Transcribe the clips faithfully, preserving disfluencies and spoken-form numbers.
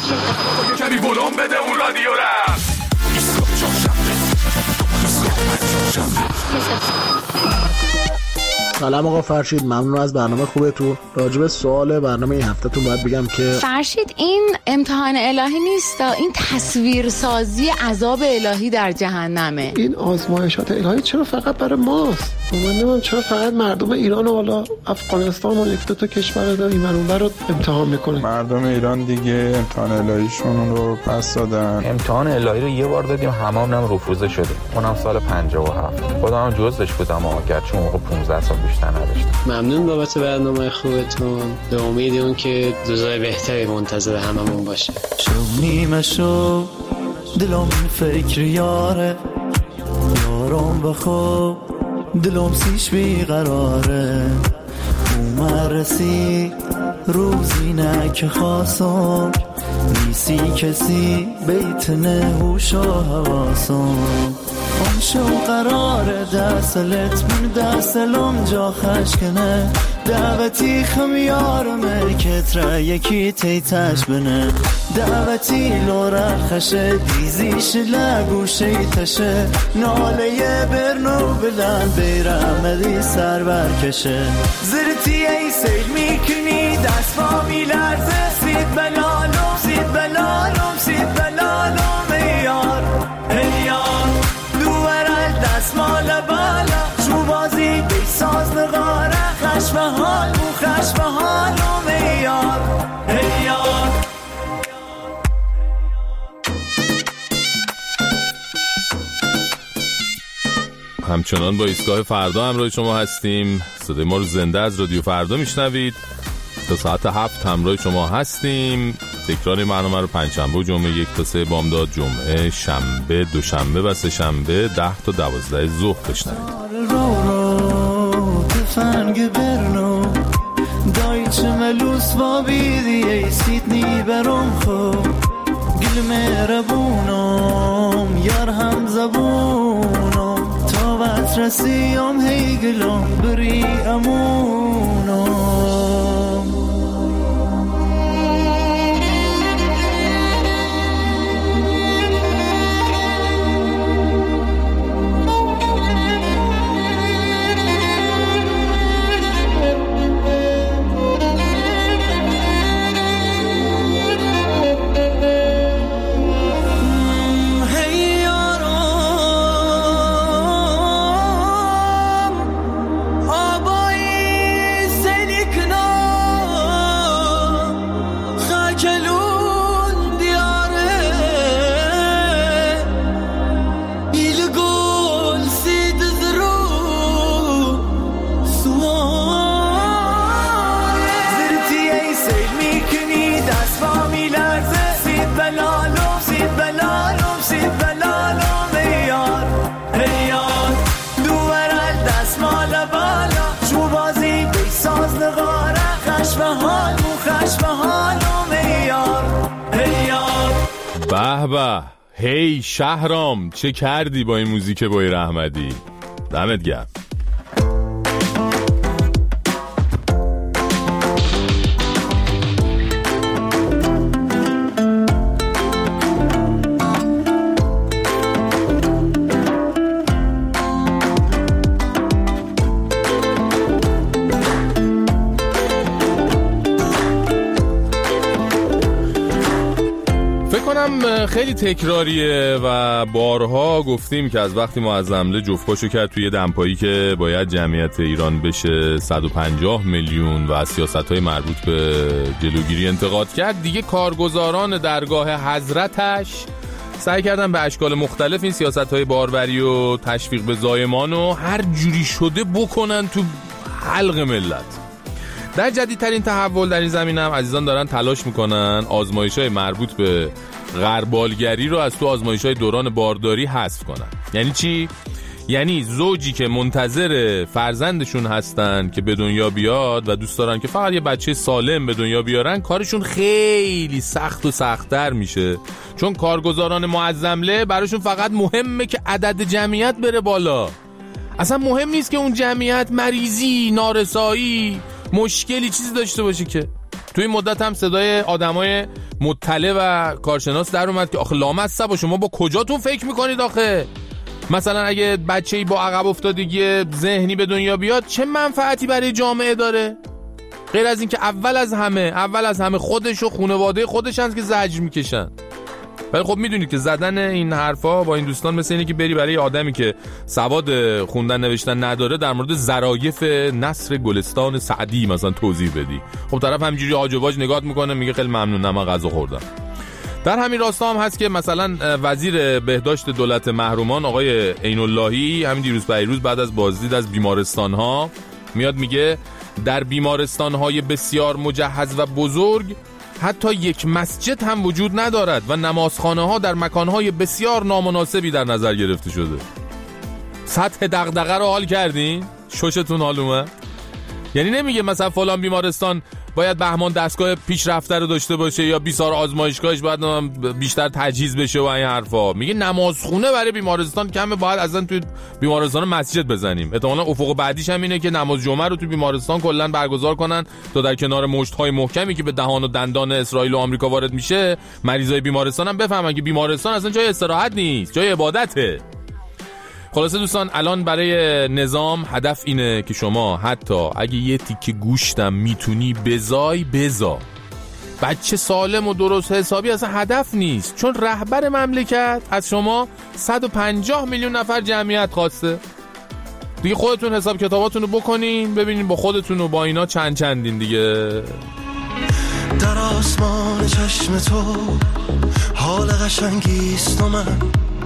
کمی ولوم بده اون رادیو را. سلام آقا فرشید، ممنون از برنامه خوبتون. راجع به سوال برنامه این هفتهتون باید بگم که فرشید این امتحان الهی نیست، این تصویر سازی عذاب الهی در جهنمه. این آزمایشات الهی چرا فقط برای ماست؟ من نمیدونم چرا فقط مردم ایران و حالا افغانستان و یک دو تا کشور داره این منور رو امتحان میکنه. مردم ایران دیگه امتحان الهیشون رو پس دادن. امتحان الهی رو یه بار دادیم، هممونم رفوزه شده. اونم سال پنجاه و هفت. خودم جزش بودم، گرچه اون موقع پانزده سال بیشتر نداشتم. ممنون بابت برنامه خوبتون. به امید اون که روزای بهتری منتظر هممون باشه. شو نیمه شو دلم فکر یاره، یارم بخواب دلم سیش بیقراره. اومد رسید روزی نه که خواستم، نیستی کسی بیت نهوش و حواسم. اون شو قراره دستلت من دستلم جا خشکنه، دعوتی خمیارمه کت را یکی تیتش بنه. دعوتی لورا خشه دیزیش لگوشی تشه، ناله برنو بلند بیرمدی سر برکشه. زرتی ای سیل میکنی دست با میلرزه، سید بلالم سید بلالم سید بلالم ایار ایار دوورل دست مال بالا، شو بازی بی ساز نغاره، خشم حال و خشم حالم ایار ایار. همچنان با ایستگاه فردا همراه شما هستیم. صدای ما رو زنده از رادیو فردا میشنوید. تا ساعت هفت همراه شما هستیم. تکرار برنامه رو پنجشنبه و جمعه یک تا سه بامداد، جمعه شنبه دوشنبه و سه شنبه ده تا دوازده ظهر بشنوید. تفنگ برنو دایچ ملوس با بیدی ای سیدنی برم خوب گل مهربونم یار هم زبونم تا وقت رسیم هی گلم بری امونم. به به، هی شهرام چه کردی با این موزیک بای رحمدی؟ دمت گرم. خیلی تکراریه و بارها گفتیم که از وقتی معظمله جفت پاشو کرد توی دمپایی که باید جمعیت ایران بشه صد و پنجاه میلیون و از سیاست‌های مربوط به جلوگیری انتقاد کرد، دیگه کارگزاران درگاه حضرتش سعی کردن به اشکال مختلف این سیاست‌های باربری و تشویق به زایمان و هر جوری شده بکنن تو حلق ملت. در جدیدترین تحول در این زمینه هم عزیزان دارن تلاش میکنن آزمایش‌های مربوط به غربالگری رو از تو آزمایش‌های دوران بارداری حذف کنن. یعنی چی؟ یعنی زوجی که منتظر فرزندشون هستن که به دنیا بیاد و دوست دارن که فقط یه بچه سالم به دنیا بیارن، کارشون خیلی سخت و سخت‌تر میشه، چون کارگزاران معظمله براشون فقط مهمه که عدد جمعیت بره بالا. اصلا مهم نیست که اون جمعیت مریضی، نارسایی، مشکلی چیزی داشته باشه. که توی این مدت هم صدای آدمای مطلع و کارشناس در اومد که آخه لامصب و شما با کجاتون فکر میکنید آخه مثلا اگه بچه‌ای با عقب افتادگی ذهنی به دنیا بیاد چه منفعتی برای جامعه داره؟ غیر از این که اول از همه اول از همه خودش و خانواده خودش هست که زجر میکشن. ولی خب میدونید که زدن این حرفا با این دوستان مثل اینه که بری برای آدمی که سواد خوندن نوشتن نداره در مورد ظرایف نصر گلستان سعدی مثلا توضیح بدی. خب طرف همینجوری آج و واج نگات میکنه میگه خیلی ممنونم من غذا خوردم. در همین راستا هم هست که مثلا وزیر بهداشت دولت محرومان آقای عین اللهی همین دیروز پیروز بعد از بازدید از بیمارستان‌ها میاد میگه در بیمارستان‌های بسیار مجهز و بزرگ حتی یک مسجد هم وجود ندارد و نمازخانه‌ها در مکان‌های بسیار نامناسبی در نظر گرفته شده. سطح دغدغه رو حال کردین؟ شوشتون حال اومد؟ یعنی نمیگه مثلا فلان بیمارستان باید بهمان دستگاه پیشرفته رو داشته باشه یا بیسار آزمایشگاهش باید بیشتر تجهیز بشه و این حرفا. میگه نمازخونه برای بیمارستان کمه، باید اصلا توی بیمارستان مسجد بزنیم. احتمالاً افق بعدیش هم اینه که نماز جمعه رو توی بیمارستان کلا برگزار کنن تا در کنار مشت‌های محکمی که به دهان و دندان اسرائیل و آمریکا وارد میشه مریضای بیمارستان هم بفهمن که بیمارستان اصلا جای استراحت نیست، جای عبادته. خلاصه دوستان الان برای نظام هدف اینه که شما حتی اگه یه تیکه گوشتم میتونی بزای بزا. بچه سالم و درست حسابی اصلا هدف نیست، چون رهبر مملکت از شما صد و پنجاه میلیون نفر جمعیت خواسته. دیگه خودتون حساب کتاباتون رو بکنین ببینین با خودتون و با اینا چند چندین دیگه. در آسمان چشم تو حال قشنگیست و من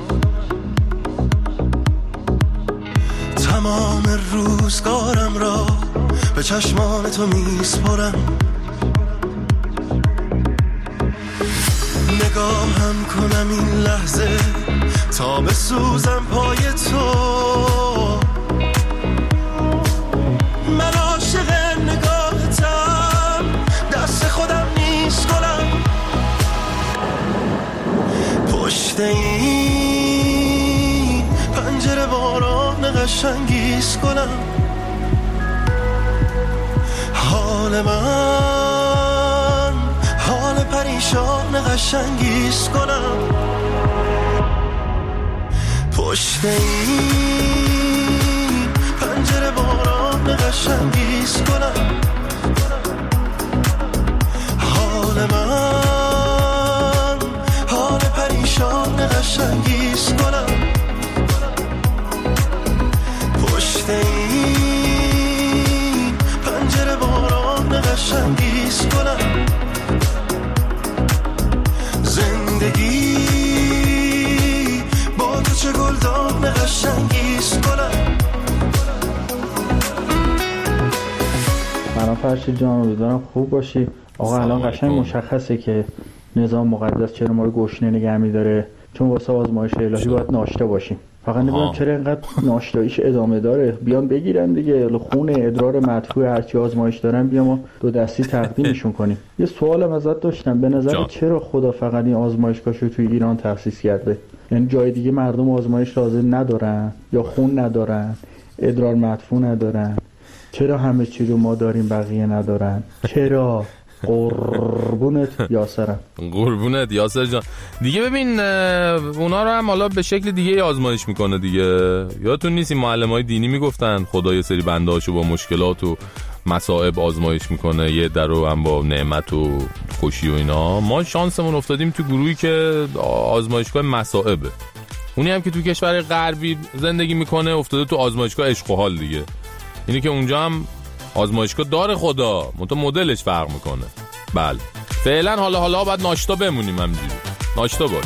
تمام روزگارم را به چشمان تو میسپرم. نگاهم کنم این لحظه تا بسوزم پای تو. من عاشق نگاهتم دست خودم نیست کنم. پشت این پنجره باران قشنگیز کنم. حال من حال پریشان قشنگیز کنم. پشت این پنجره باران قشنگیز کنم. حال من حال پریشان قشنگیز کنم. پشت این پنجره باران قشنگیز کنم. زندگی با تو چه گلدان قشنگیز کنم. سلام فرشید جان، امیدوارم خوب باشی. آقا الان قشنگ مشخصه که نظام مقدس چرا ما رو گشنه نگه می‌داره، چون واسه آزمایش الهی باید ناشتا باشیم. فقط نمیدونم چرا اینقدر ناشتاییش ادامه داره. بیان بگیرن دیگه، خون ادرار مدفوع هرچی آزمایش دارن بیا ما دو دستی تقدیمشون کنیم. یه سوالم ازت داشتم، به نظر چرا خدا فقط این آزمایشگاهشو توی ایران تأسیس کرده؟ یعنی جای دیگه مردم آزمایش لازم ندارن یا خون ندارن، ادرار مدفوع ندارن؟ چرا همه چی رو ما داریم بقیه ندارن؟ چرا؟ قربونت یاسرم. قربونت یاسر جان. دیگه ببین اونا رو هم حالا به شکل دیگه آزمایش میکنه دیگه. یادتون نیست این معلمای دینی میگفتن خدا یه سری بندهاشو با مشکلات و مصائب آزمایش میکنه، یه درو هم با نعمت و خوشی و اینا. ما شانسمون افتادیم تو گروهی که آزمایشگاه مصائبه. اونی هم که تو کشور غربی زندگی میکنه افتاده تو آزمایشگاه عشق و حال دیگه. اینی که اونجا هم آزمایشگاه داره خدا، منتها مدلش فرق میکنه. بله فعلا حالا حالا باید ناشتا بمونیم، همینجوری ناشتا باش.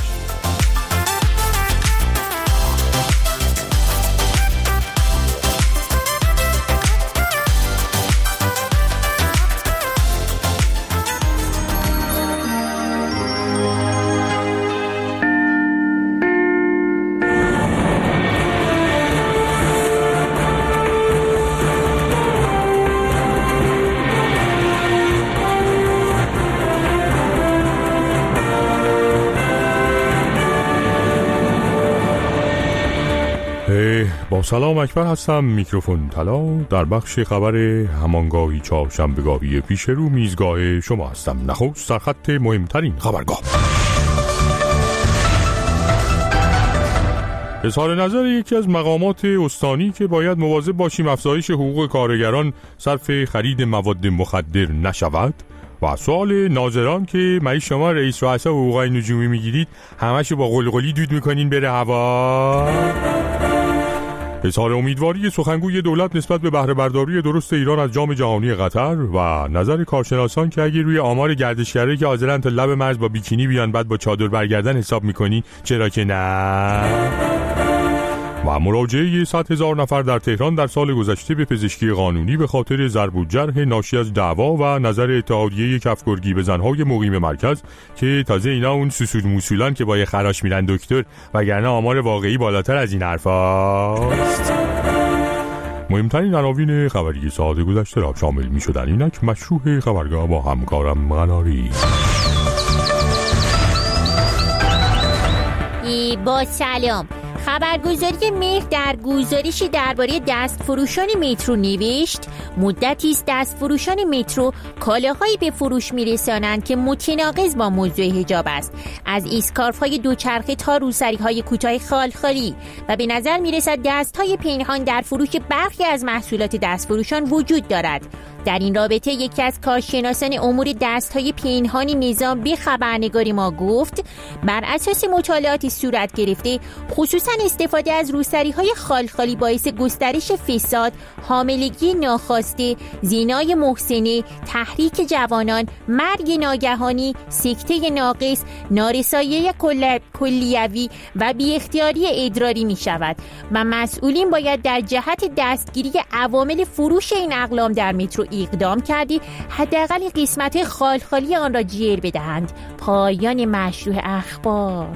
با سلام اکبر هستم، میکروفون طلا. در بخش خبر همانگاهی چهارشنبهگاهی پیش رو میزگاه شما هستم. نخست در خط مهمترین خبرگاه. اظهار نظر یکی از مقامات استانی که باید مواظب باشیم افزایش حقوق کارگران صرف خرید مواد مخدر نشود و سوال ناظران که مایی شما رئیس رؤسا حقوقای نجومی میگیرید همشو با قلقلی دود میکنین بره هوا. اظهار امیدواری سخنگوی دولت نسبت به بهره برداری درست ایران از جام جهانی قطر و نظر کارشناسان که اگه روی آمار گردشگرایی که حاضرن تا لب مرز با بیکینی بیان بعد با چادر برگردن حساب میکنی چرا که نه. و مراجعه صد هزار نفر در تهران در سال گذشته به پزشکی قانونی به خاطر ضرب و جرح ناشی از دعوا و نظر اتحادیه کفگرگی به زنهای مقیم مرکز که تازه اینا اون سوسول موسولان که با یه خراش میرن دکتر وگرنه آمار واقعی بالاتر از این حرفاست. مهمترین عناوین خبری ساعت گذشته را شامل می شدن. اینک مشروع خبرگاه با همکارم غناری. با سلام. خبرگزاری مهر در گزارشی درباره دستفروشان مترو نوشت مدتی است دستفروشان مترو کالاهایی به فروش می‌رسانند که متناقض با موضوع حجاب است، از اسکارف‌های دوچرخه تا روسری‌های کوتاه خالخالی، و به نظر می‌رسد دست‌های پنهان در فروش برخی از محصولات دستفروشان وجود دارد. در این رابطه یکی از کارشناسان امور دست‌های پنهانی نظام به خبرنگاری ما گفت بر اساس مطالعاتی صورت گرفته خصوصا استفاده از روسری‌های خالخالی باعث گسترش فساد، حاملگی ناخواسته، زینای محسنه، تحریک جوانان، مرگ ناگهانی، سکته ناقص، نارسایی کلیوی و بی اختیاری ادراری می شود و مسئولین باید در جهت دستگیری عوامل فروش این اقلام در مترو اقدام کردی حداقل قسمت خالخالی آن را جیر بدهند. پایان مشروع اخبار.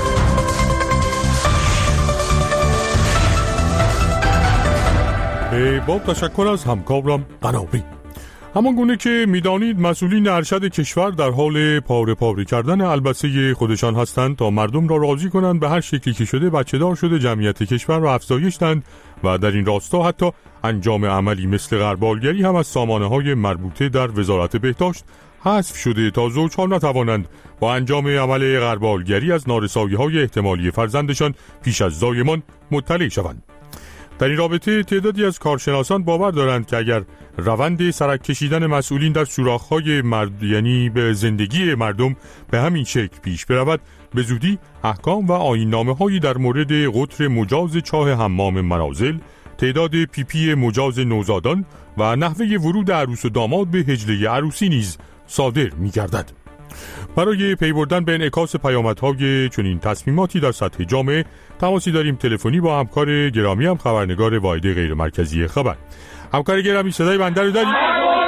با تشکر از همکارم غناری. همان گونه که میدانید مسئولین ارشد کشور در حال پاره پاره کردن البسه خودشان هستند تا مردم را راضی کنند به هر شکلی که شده بچه دار شده جمعیت کشور را افزایش دهند و در این راستا حتی انجام عملی مثل غربالگری هم از سامانه‌های مربوطه در وزارت بهداشت حذف شده تا زوجها نتوانند با انجام عمل غربالگری از نارسایی‌های احتمالی فرزندشان پیش از زایمان مطلع شوند. در این رابطه تعدادی از کارشناسان باور دارند که اگر روند سرک کشیدن مسئولین در سوراخ‌های مرد یعنی به زندگی مردم به همین شکل پیش برود، به زودی احکام و آیین‌نامه‌هایی در مورد قطر مجاز چاه حمام منازل، تعداد پیپی پی مجاز نوزادان و نحوه ورود عروس و داماد به حجله عروسی نیز صادر می‌گردد. برای پی بردن به انعکاس پیامدهای چنین تصمیماتی در سطح جامعه تماسی داریم تلفنی با همکار گرامی هم خبرنگار واحد غیر مرکزی خبر. همکار گرامی صدای بنده رو داری؟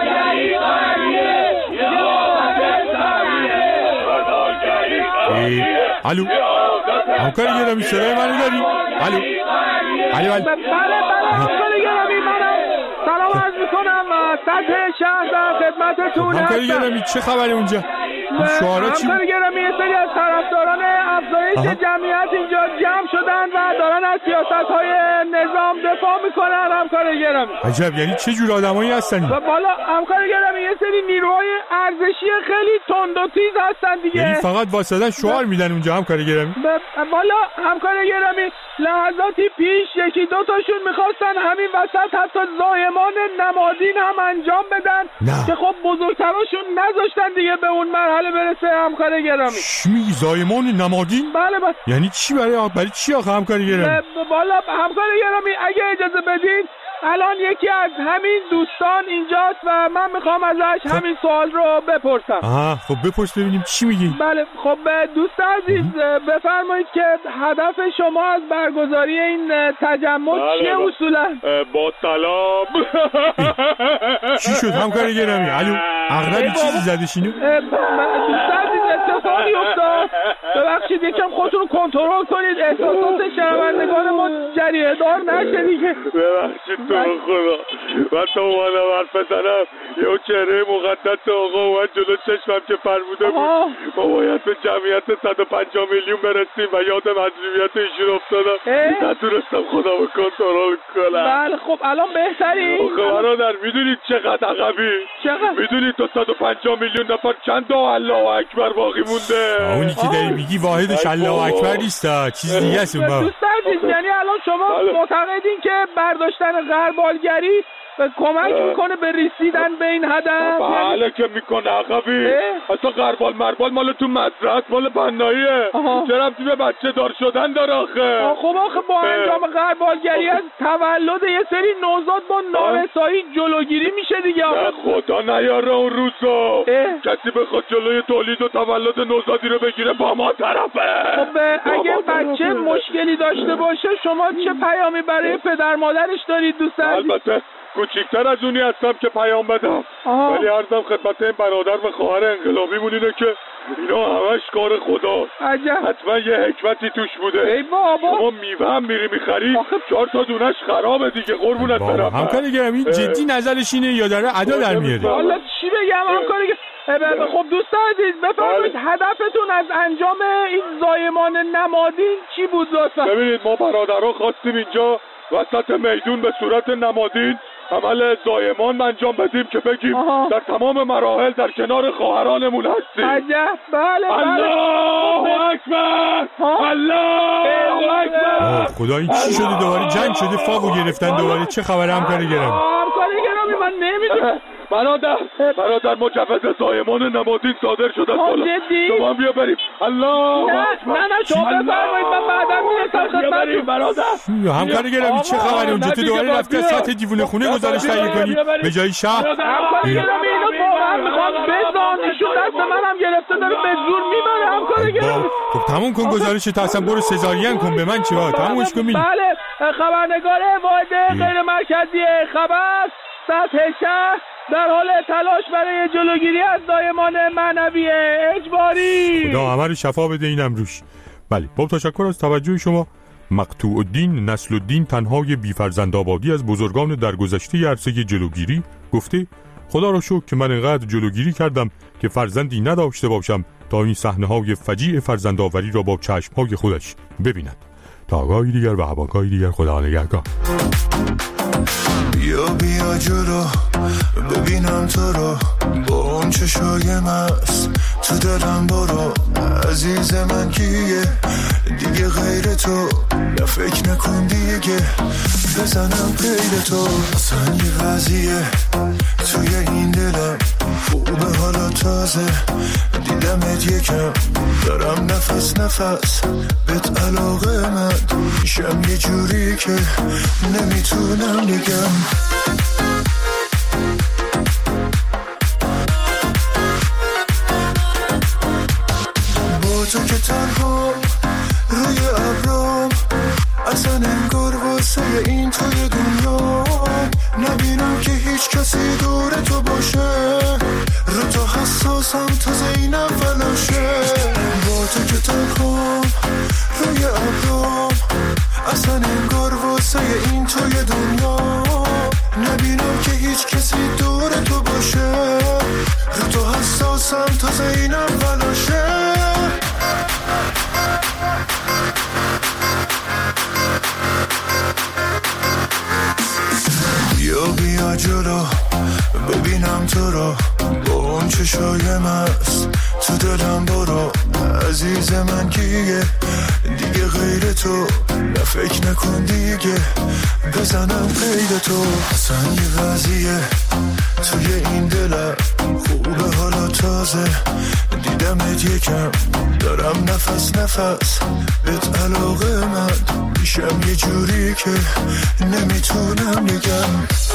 الو همکار گرامی صدای من رو داری؟ الو الو الو سلام عرض میکنم سطح شهر در خدمتتون هستم. همکاری گرامی چه خبره اونجا؟ شعارا چی؟ همکاری گرامی یه سری از طرفداران افزایش جمعیت اینجا جمع شدن و دارن از سیاست‌های نظام دفاع میکنن. همکاری گرامی عجب، یعنی چه جور آدمایی هستن؟ والا همکاری گرامی یه سری نیروهای ارزشی خیلی تند و تیز هستن دیگه. یعنی فقط واسطن شعار میدن اونجا همکاری گرامی؟ والا همکاری گرامی لحظاتی پیش یکی دو تاشون میخواستن همین وسط حتی زایمان نمادین هم انجام بدن نه. که خب بزرگتراشون نذاشتن دیگه به اون مرحله برسه. همکاری گرامی چی میگی زایمان نمادین؟ بله بله. یعنی چی برای برای چی آخه همکاری گرامی؟ والا همکاری گرامی اگه اجازه بدین الان یکی از همین دوستان اینجاست و من میخوام ازش خب. همین سوال رو بپرسم. آها خب بپرس ببینیم چی میگی. بله خب دوست عزیز بفرمایید که هدف شما از برگزاری این تجمع چیه اصولا؟ با سلام. چی شد همکاری گرامی؟ الو اغلبی چیزی زدشینو؟ دوست عزیز اتفاقی افتاد. ببخشید یکم خودتون رو کنترل کنید، احساسات شنوندگان ما جریه دار نشه دیگه. ببخشید تو رو خدا، من تا اومدم حرف بزنم یه چهره مقدس آقا اومد جلو چشمم که فرموده بود ما باید به جمعیت صد و پنجاه میلیون برسیم و یاد مظلومیت ایشون افتادم، نتونستم خدا رو کنترل کنم. بله خب الان بهتری؟ آخه برادر میدونید چقدر عقبی؟ چقدر؟ میدونید تا صد و پنجاه میلیون نفر چند تا الله اکبر باقی مونده؟ اونی که داری میگی واحدش الله اکبر نیست، چیز دیگه است. دوست عزیز یعنی الان شما معتقدین که برداشتن غربالگری کمک میکنه به رسیدن به این هدف؟ بله که میکنه عقبی. اصلا غربال مربال مال تو مدرسه مال بناییه، چرا به بچه دار شدن داره آخه؟ خب آخه با انجام غربالگری از تولد یه سری نوزاد با نارسایی جلوگیری میشه دیگه. خدا نیاره اون روزو کسی بخواد جلوی تولید و تولد نوزادی رو بگیره با ما طرفه. خب اگه بچه مشکلی داشته باشه شما چه پیامی برای پدر مادرش دارید دوست عزیز؟ البته کوچیکتر از اونی هستم که پیام بدم، ولی عرضم خدمت این برادر و خواهر انقلابیمون اینه که اینا همش کار خداست. حتما یه حکمتی توش بوده. ای بابا شما میوه هم میری میخری چهار تا دونش خرابه دیگه قربونت برم. همکاری گرم این جدی نظرش اینه یا داره ادا در میاره؟ حالا چی بگم همکاری گرم؟ خب دوست عزیز بفرمایید هدفتون از انجام این زایمان نمادین چی بود لطفا؟ ببینید ما برادرها خواستیم اینجا وسط میدون به صورت نمادین عمل زایمان انجام بدیم که بگیم آها. در تمام مراحل در کنار خواهرانمون هستیم. عجب بله بله. الله اکبر الله اکبر. خدا این چی شده دوباره جنگ شده فاگو گرفتن دوباره چه خبره همکاری گرم؟ همکاری گرامی من نمیدونم برادر برادر مجوز زایمان نمادین صادر شده بالا. شما بیا بریم. الله نه نه نه شما بفرمایید من بعدا میرسم خدمتتون برادر. همکاری گرامی چه خبره اونجا تو دوباره رفتی از سطح دیوونه خونه گزارش تهیه کنی به جای شهر؟ همکاری گرامی اینو واقعا میخوام بزن ایشون دست منم گرفته داره به زور میبره همکاری گرامی. خب تموم کن گزارشت اصلا برو سزارین کن به من چیکار تمومش کن. بله خبرنگار واحد غیر مرکزی خبر سطح شهر در حال تلاش برای جلوگیری از زایمان معنوی اجباری. خدا همه رو شفا بده اینم روش. بله با تشکر از توجه شما. مقطوع الدین نسل الدین تنهای بی‌فرزند آبادی از بزرگان درگذشته عرصه جلوگیری گفته خدا را شکر که من اینقدر جلوگیری کردم که فرزندی نداشته باشم تا این صحنه‌های فجیع فرزندآوری را با چشم‌های خودش ببیند. تا آگاهی دیگر و هواگاهی دیگر خدا نگهدار. بیا بیا جلو ببینم تو رو با اون چشای مست تو دلم برو عزیز من کیه دیگه غیر تو نه فکر نکن دیگه بزنم غیر تو اصلا یه وضعیه توی این دلم خوبه حالا تازه دیدمت یکم دارم نفس نفس بهت علاقه من میشم یه جوری که نمیتونم بگم با تو که تنها روی ابرام اصلا انگار واسه این توی دنیا نبینم که هیچ کسی دور تو باشه رو تو حساسم تا زینم فلاشه با تو که تنها روی ابرام اصلا انگار واسه این توی دنیا نبینم که هیچ کسی دور تو باشه رو تو حساسم تا زینم فلاشه بیا بیا جلو ببینم تو رو با اون چشای مست تو دلم برو عزیز من کیه دیگه غیر تو نه فکر نکن دیگه بزنم غیر تو اصلا یه وضعیه توی این دلم خوبه حالا تازه دیدمت یکم دارم نفس نفس بهت علاقه من میشم یه جوری که نمیتونم بگم.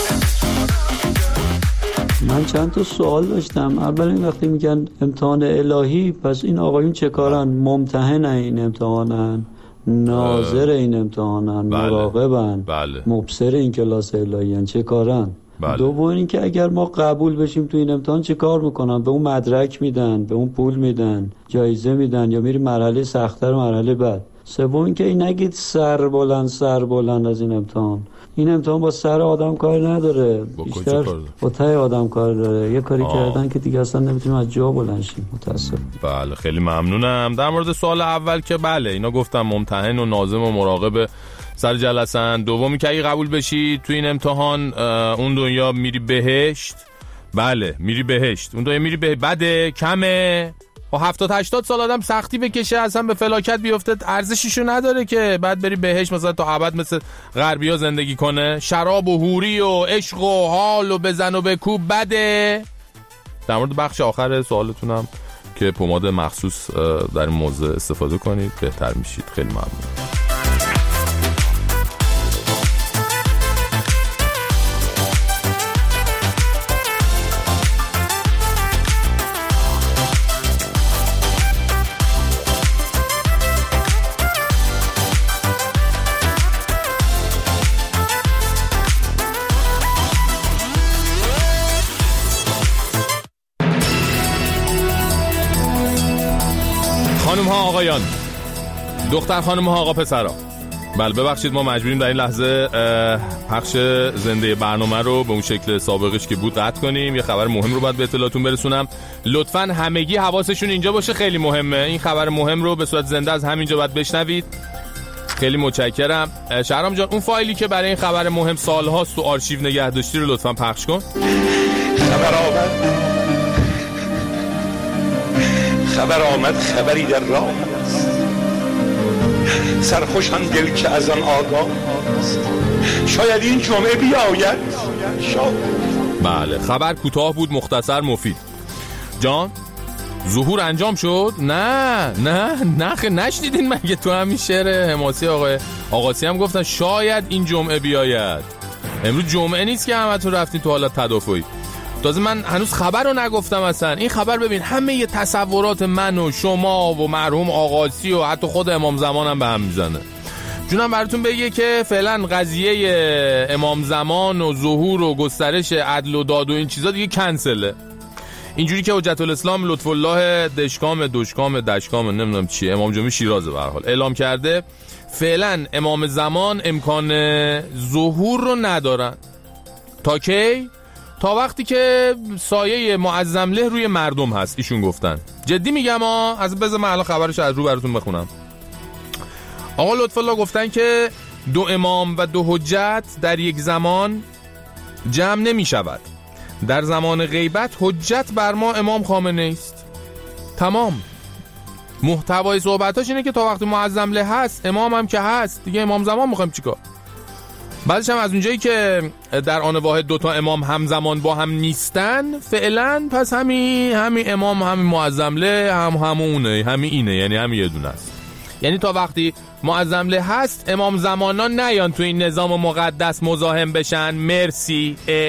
من چند تا سوال داشتم. اولین وقتی میگن امتحان الهی پس این آقایون چه کارن؟ ممتحن این امتحانن، ناظر این امتحانن، بله. مراقبن، بله. مبصر این کلاس الهی چه کارن؟ بله. دوم اینکه اگر ما قبول بشیم تو این امتحان چه کار میکنن؟ به اون مدرک میدن، به اون پول میدن، جایزه میدن، یا میری مرحله سخت‌تر مرحله بعد. سوم اینکه این نگید سر بلند سر بلند از این امتحان. این امتحان با سر آدم کار نداره، بیشتر با ته آدم کار داره. یه کاری آه. کردن که دیگه اصلا نمیتونیم از جا بلند شیم. متاسفم. بله خیلی ممنونم. در مورد سوال اول که بله اینا گفتم ممتحن و ناظم و مراقب سر جلسن. دومی که اگه قبول بشی تو این امتحان اون دنیا میری بهشت. بله میری بهشت. اون دنیا میری بهشت. بده کمه و هفتاد هشتاد سال آدم سختی بکشه اصلا به فلاکت بیفته ارزشیشو نداره که بعد بری بهشت مثلا تا ابد مثل غربیا زندگی کنه. شراب و حوری و عشق و حال و بزن و بکوب بده. در مورد بخش آخر سوالتونم که پماد مخصوص در این موضوع استفاده کنید بهتر میشید. خیلی ممنون. خانم ها آقایان، دختر خانم ها آقا پسرا، بله ببخشید ما مجبوریم در این لحظه پخش زنده برنامه رو به اون شکل سابقش که بود قطع کنیم. یه خبر مهم رو باید به اطلاعتون برسونم. لطفاً همگی حواسشون اینجا باشه، خیلی مهمه. این خبر مهم رو به صورت زنده از همینجا باید بشنوید. خیلی متشکرم. شهرام جان اون فایلی که برای این خبر مهم سالهاست تو آرشیو نگه داشتی رو لطفاً پخش کن. خبر آمد خبر آمد خبری در راه است، سرخوشم دل که از آن آگاه است، شاید این جمعه بیاید شاید. بله خبر کوتاه بود، مختصر، مفید. جان ظهور انجام شد؟ نه نه نه نشنیدین مگه تو همین شعر حماسی آقای آقاسی هم گفتن شاید این جمعه بیاید. امروز جمعه نیست که همه تو رفتین تو حالت تدافعی. تازه من هنوز خبر رو نگفتم اصلا. این خبر ببین همه ی تصورات من و شما و مرحوم آقاسی و حتی خود امام زمانم به هم میزنه. جونم براتون بگه که فعلا قضیه امام زمان و ظهور و گسترش عدل و داد و این چیزا دیگه کنسله. اینجوری که حجت الاسلام لطف الله دشکام دشکام دشکام نمیدونم چیه امام جمعه شیراز به هر حال اعلام کرده فعلا امام زمان امکان ظهور رو ندارن. تا کی؟ تا وقتی که سایه معظم له روی مردم هست. ایشون گفتن. جدی میگم ها، از بذار من الان خبرش از رو براتون بخونم. آقا لطف الله گفتن که دو امام و دو حجت در یک زمان جمع نمی شود. در زمان غیبت حجت بر ما امام خامنه ای است. تمام. محتوای صحبتاش اینه که تا وقتی معظم له هست امام هم که هست دیگه امام زمان میخوایم چیکار؟ بعدش هم از اونجایی که در آن واحد دوتا امام همزمان با هم نیستن فعلا پس همین همین امام همین معظم له هم همونه همین اینه، یعنی همین یه دونه است. یعنی تا وقتی معظم له هست امام زمانان نیان تو این نظام مقدس مزاحم بشن. مرسی. اه.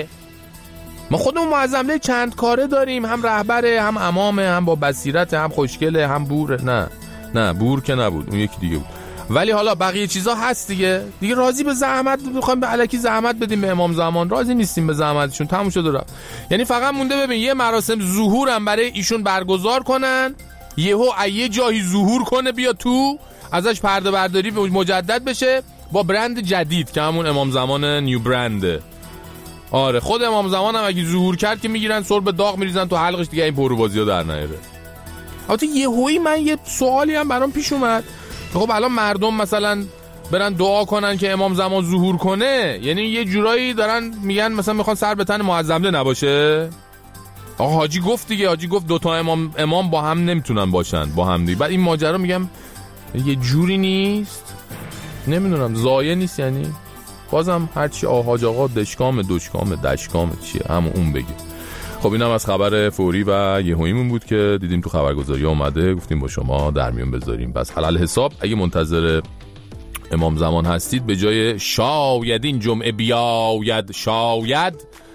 ما خودمون معظم له چند کاره داریم، هم رهبره هم امامه هم با بصیرت هم خوشگله هم بوره. نه نه بور که نبود، اون یکی دیگه بود. ولی حالا بقیه چیزا هست دیگه. دیگه راضی به زحمت میخوایم به الکی زحمت بدیم به امام زمان، راضی نیستیم به زحمتشون، تموم شد رفت. یعنی فقط مونده ببین یه مراسم ظهور هم برای ایشون برگزار کنن، یهو یه جایی ظهور کنه بیا تو ازش پرده برداری مجدد بشه با برند جدید که همون امام زمان نیو برنده. آره خود امام زمان هم اگه ظهور کرد که میگیرن سر به داغ میریزن تو حلقش دیگه این پرو بازی‌ها در نیاره. البته یهویی من یه سوالی هم برام پیش اومد. خب الان مردم مثلا برن دعا کنن که امام زمان ظهور کنه، یعنی یه جورایی دارن میگن مثلا میخوان سر به تن معظم له نباشه. آقا حاجی گفت دیگه، حاجی گفت دوتا امام امام با هم نمیتونن باشن با هم دیگه. بعد این ماجرا میگم یه جوری نیست، نمیدونم زایه نیست. یعنی بازم هرچی آحاج آقا دشکام دشکام دشکام چیه همون اون بگه. خب اینم از خبر فوری و یهوییمون بود که دیدیم تو خبرگزاری اومده، گفتیم با شما در میون بذاریم. بس حلال حساب اگه منتظر امام زمان هستید به جای شاید این جمعه بیاید شاید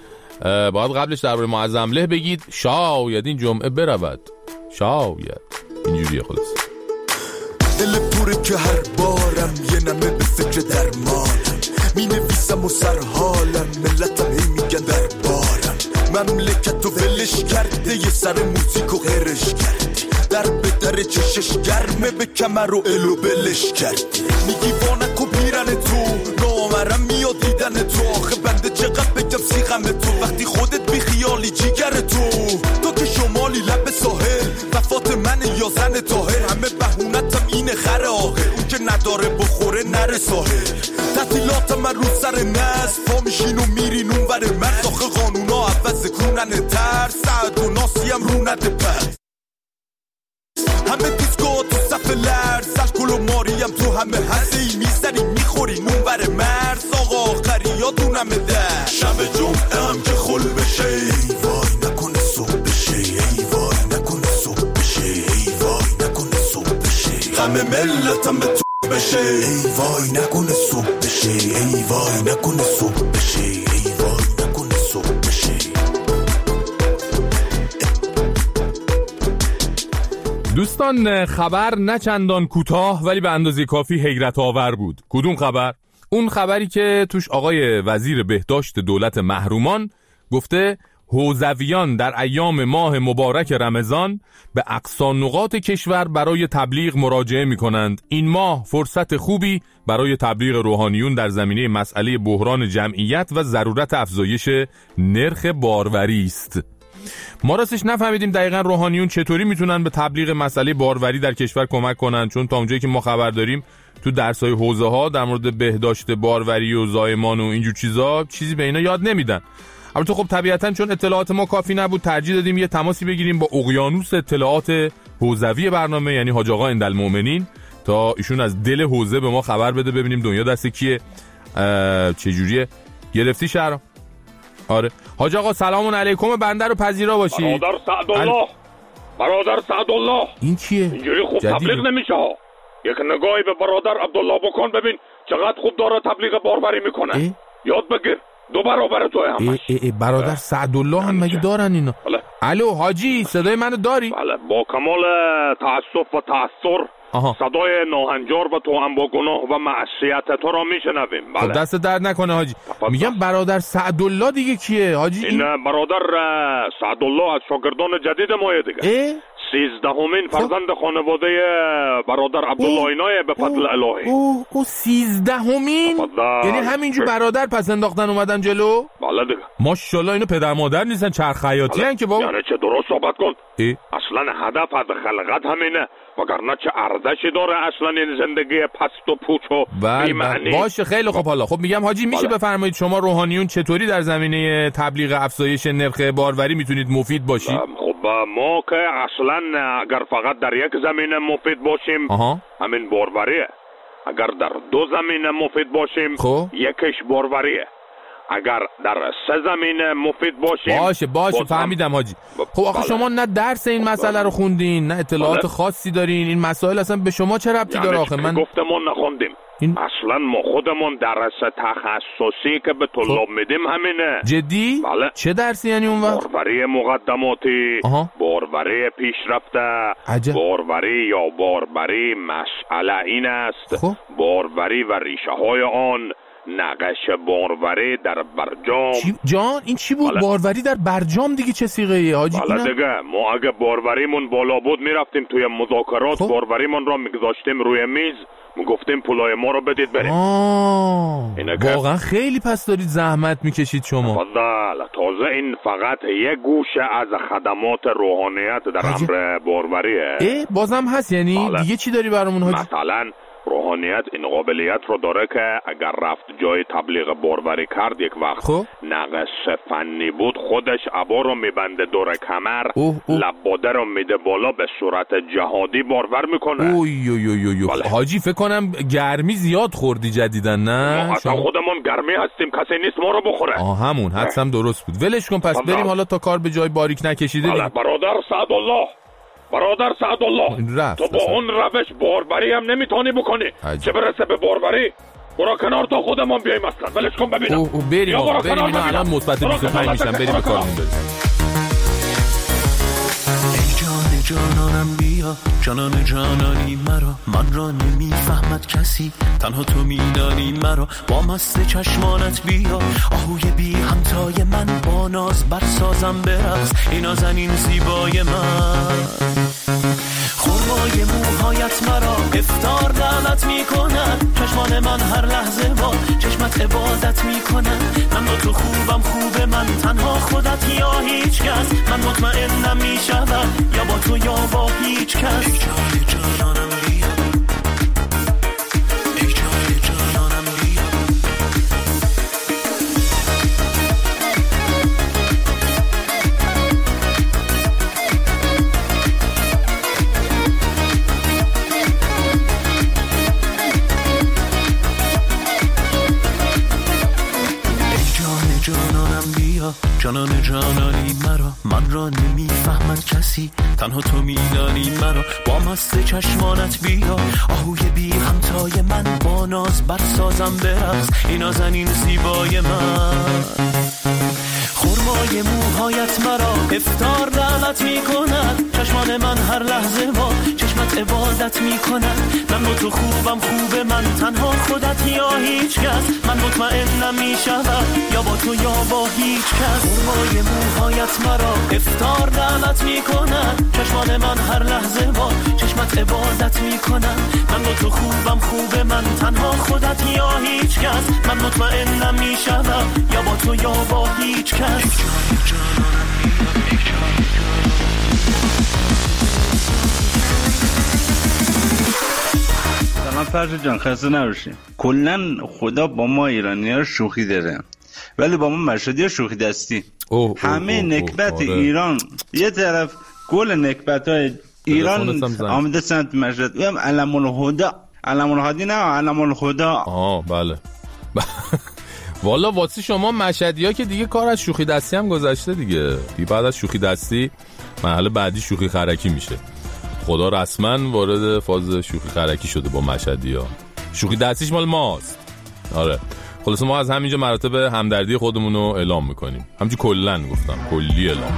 باید قبلش درباره معظم له بگید شاید این جمعه برود شاید. اینجوریه خلاص. دل پوره که هر بارم یه نمه به فکر درمان، می نویسم و سر حالم، ملتم هی میگن در بارم، مملکت رو ولش کرده یه سر موزیک و غیرش کردی، در به در چشش گرمه به کمر و الو بلش کردی، میگی وانکو پیرن تو نامرم میاد دیدن تو، آخه بنده چقدر بگم سیغم تو وقتی خودت بی خیالی جیگر تو، تو که شمالی لب ساحل وفات من یا زن طاهر، همه بهونتم اینه خر آخر، اون که نداره بخوره نره ساحل، تعطیلات من رو سر نست پا میشین و میرین اون ور مرز، آخه قانونا عوض کنن ترس، سعد و ناسی هم رو نده پس، همه دیسکو تو صف لرز، الکل و ماریم تو همه هسته ای میزنی میخورین اون ور مرز، آقا آخری یادونمه در شب جمعه هم که خل بشه، ای وای نکنه صبح بشه، ای وای نکنه صبح بشه، ای وای نکنه صبح بشه، غم ملتم به تو بشه، ای وای نکنه صبح بشه، ای وای نکنه صبح بشه، ای وای نکنه صبح بشه. دوستان خبر نه چندان کوتاه ولی به اندازه کافی حیرت آور بود. کدوم خبر؟ اون خبری که توش آقای وزیر بهداشت دولت محرومان گفته حوزویان در ایام ماه مبارک رمضان به اقصا نقاط کشور برای تبلیغ مراجعه می کنند. این ماه فرصت خوبی برای تبلیغ روحانیون در زمینه مسئله بحران جمعیت و ضرورت افزایش نرخ باروری است. ما راستش نفهمیدیم دقیقاً روحانیون چطوری میتونن به تبلیغ مسئله باروری در کشور کمک کنن، چون تا اونجایی که ما خبر داریم تو درس‌های حوزه ها در مورد بهداشت باروری و زایمان و اینجور چیزا چیزی به اینا یاد نمیدن. البته خب طبیعتاً چون اطلاعات ما کافی نبود ترجیح دادیم یه تماسی بگیریم با اقیانوس اطلاعات حوزوی برنامه، یعنی حاج آقا اندالمؤمنین، تا ایشون از دل حوزه به ما خبر بده ببینیم دنیا دست کیه، چه جوریه. گرفتی شهرام؟ آره حاج آقا سلام علیکم، بنده رو پذیرا باشید. برادر سعدالله برادر سعدالله این چیه؟ اینجوری خوب جدیده. تبلیغ نمیشه ها. یک نگاهی به برادر عبدالله بکن ببین چقدر خوب داره تبلیغ باروری میکنه. اه؟ یاد بگیر دو برابر توی همش. ای ای ای برادر سعدالله هم مگه دارن اینا؟ بله. الو حاجی صدای منو داری؟ بله با کمال تأسف و تأثر آها. صدای ناهنجار و توأم با گناه و معصیت تو را میشنویم. بله. خب دست درد نکنه حاجی. میگم برادر سعدالله دیگه کیه حاجی؟ این, این برادر سعدالله از شاگردان جدید مایه دیگه. سیزدهمین فرزند خانواده برادر عبدالله اینای به فضل الهی. اوه اوه سیزدهمین؟ یعنی همینجور برادر پس انداختن اومدن جلو؟ بله دیگه. ماشاءالله اینو پدر مادر نیستن چرخ خیاطی ان که بابا. یعنی چه درست صحبت کن. ای؟ اصلا هدف از خلقت همینه، وگرنه چه ارزشی داره اصلا این زندگی پست و پوچ و بی‌معنی. باشه خیلی خوب. حالا خب میگم حاجی میشه بله. بفرمایید شما روحانیون چطوری در زمینه تبلیغ افزایش نرخ باروری میتونید مفید باشید؟ خب ما که اصلا اگر فقط در یک زمینه مفید باشیم آها. همین باروریه، اگر در دو زمینه مفید باشیم خب. یکیش باروریه، اگر در سه زمینه مفید باشیم باشه باشه فهمیدم حاجی. خب آخه شما نه درس این مسئله رو خوندین نه اطلاعات بله. خاصی دارین، این مسائل اصلا به شما چه ربطی یعنی داره آخه؟ من گفتمون نخوندیم این... اصلا ما خودمون درس تخصصی که به طلاب خب. میدیم همینه. جدی؟ بله. چه درسی یعنی اون وقت؟ باروری مقدماتی، باروری پیشرفته، باروری یا باربری. مسئله این است خب. باروری و ریشه های آن نقش باروری در برجام. چی؟ جان این چی بود؟ بله. باروری در برجام دیگه چه صیغه ای حاجی؟ بله دیگه ما اگه باروریمون بالا بود میرفتیم توی مذاکرات خب. باروریمون را میگذاشتیم روی میز میگفتیم پولای ما رو بدید بریم. واقعا خیلی پس دارید زحمت میکشید شما. بله تازه این فقط یک گوشه از خدمات روحانیت در امر باروریه. اه بازم هست یعنی؟ بله. دیگه چی داری برامون حاجی؟ مثلا روحانیت این قابلیت رو داره که اگر رفت جای تبلیغ باروری کرد یک وقت خب؟ نقص فنی بود خودش عبا رو میبنده دور کمر، لباده رو میده بالا، به صورت جهادی بارور میکنه. اوی اوی اوی اوی بله. حاجی فکر کنم گرمی زیاد خوردی جدیدن نه؟ ما اصلا خودمون گرمی هستیم کسی نیست ما رو بخوره. آه همون حدسم درست بود. ولش کن پس بریم حالا تا کار به جای باریک نکشیده بله. برادر سعدالله برادر سعدالله تو با اون روش باروری هم نمیتونی بکنی عجب. چه برسه به باروری برو کنار تا خودمون بیایم اصلا ولش کن ببینم. او او بریم آقا بریم اینا الان مثبت بیست و پنج میشن بریم به کارمون بریم. ای جان جانانم بیا جانان جانانی مرا، من را نمیفهمد کسی تنها تو میدانی مرا. با مست چشمانت بیا آهوی بی همتای من، با ناز برسازم برقص این نازنین زیبای من. خرمای موهایت مرا افطار دعوت میکنن، چشمان من هر لحظه با چشمت عبادت میکنن. من با تو خوبم خوب من، تنها خودت یا هیچ کس. من مطمئنم میشود یا با تو یا با هیچ کس. ای جای جانانم بیا، ای جای جانانم بیا. جانان جانانی مرا، من را نمیفهمد کسی تنها تو میدانی مرا. با مست چشمانت بیا آهوی بی همتای من، با ناز برسازم برقص این نازنین زیبای من. خرمای موهایت مرا افطار دعوت میکنن، چشمان من هر لحظه با چشمت عبادت میکنن. من با تو خوبم خوب من، تنها خودت یا هیچ کس. من مطمئنم میشود یا با تو یا با هیچ کس. خرمای موهایت مرا افطار دعوت میکنن، چشمان من هر لحظه با چشمت عبادت میکنن. من با تو خوبم خوب من، تنها خودت یا هیچ کس. من مطمئنم میشود یا با تو یا با هیچ کس. سلام فرشاد جان، خسته نباشیم. کلن خدا با ما ایرانی‌ها شوخی داره، ولی با ما مشهدی‌ها شوخی دستی. اوه همه اوه نکبت اوه ایران یه طرف، گل نکبت‌های ایران آمده سمت مشهد. میگم علم الهدی، علم الهدی نه علم الخدا. آه بله. والا واسه شما مشهدی‌ها که دیگه کار از شوخی دستی هم گذشته دیگه. دیگه بعد از شوخی دستی مرحله بعدی شوخی خرکی میشه. خدا رسما وارد فاز شوخی خرکی شده با مشهدی‌ها. شوخی دستیش مال ماست. آره. خلاص ما از همینجا مراتب همدردی خودمون رو اعلام میکنیم. همچنین کلن گفتم، کلی اعلام.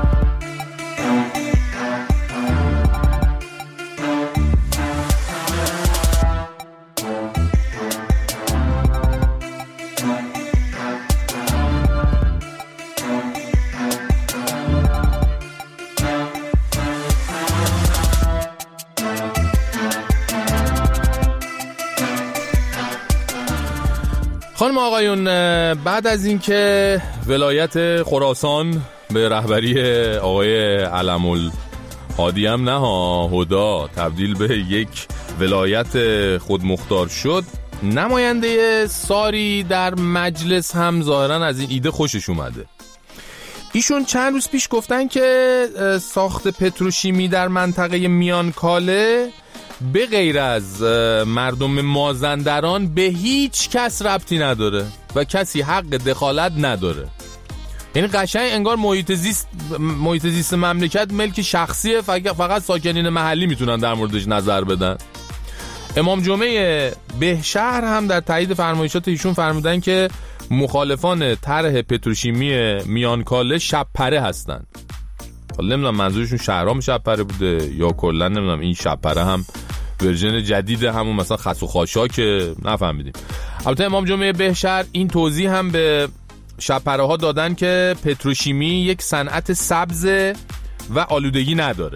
خانم آقایون، بعد از اینکه ولایت خراسان به رهبری آقای علم الهادی هم نه ها هدا تبدیل به یک ولایت خودمختار شد، نماینده ساری در مجلس هم ظاهرا از این ایده خوشش اومده. ایشون چند روز پیش گفتن که ساخت پتروشیمی در منطقه میانکاله به غیر از مردم مازندران به هیچ کس ربطی نداره و کسی حق دخالت نداره. یعنی قشنگ انگار محیط زیست محیط زیست مملکت ملک شخصیه، فقط ساکنین محلی میتونن در موردش نظر بدن. امام جمعه بهشهر هم در تایید فرمایشات ایشون فرمودن که مخالفان طرح پتروشیمی میانکاله شب پره هستن. حالا نمیدونم منظورشون شهرام شب پره بوده یا کلا نمیدونم این شب پره هم ورژن جدید همون مثلا خس و خاشاک، نفهمیدیم. البته امام جمعه بهشهر این توضیح هم به شب پره ها دادن که پتروشیمی یک صنعت سبز و آلودگی نداره.